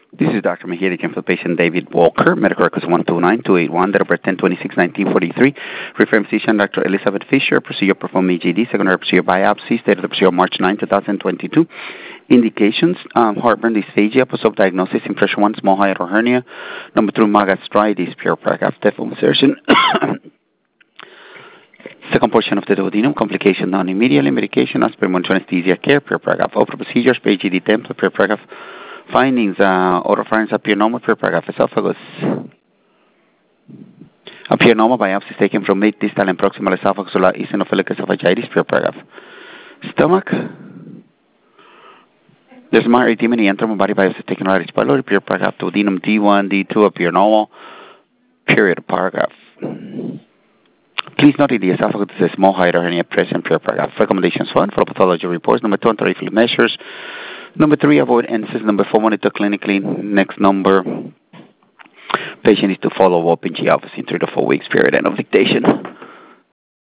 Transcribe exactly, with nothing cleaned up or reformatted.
This is Doctor Mejia, again for the patient David Walker, medical records one two nine two eight one, date of birth ten twenty-six nineteen forty-three. Referring physician Doctor Elizabeth Fisher, procedure performed E G D, secondary procedure biopsy, state of the procedure March ninth, twenty twenty-two. Indications, um, heartburn, dysphagia, post-op diagnosis, impression one, small hiatal hernia. Number two, mild gastritis, pure paragraph, default insertion. Second portion of the duodenum, complication done immediately, medication, aspirin, monitoring anesthesia care, pure paragraph. Open procedures, P G D template, pure paragraph. Findings, uh, oropharynx appear normal, pure paragraph. Esophagus appear normal, biopsies taken from mid, distal, and proximal esophagus, eosinophilic esophagitis, pure paragraph. Stomach, there's minor edema in the internal body, biopsy taken right H. pylori, pure paragraph. Duodenum D one, D two appear normal, period, paragraph. Please note in the esophagus is a small hiatal hernia present, pure paragraph. Recommendations one, follow pathology reports. Number two, anti-reflux measures. Number three, avoid N SAIDs. Number four, monitor clinically. Next number, patient is to follow up in G office in three to four weeks period. End of dictation.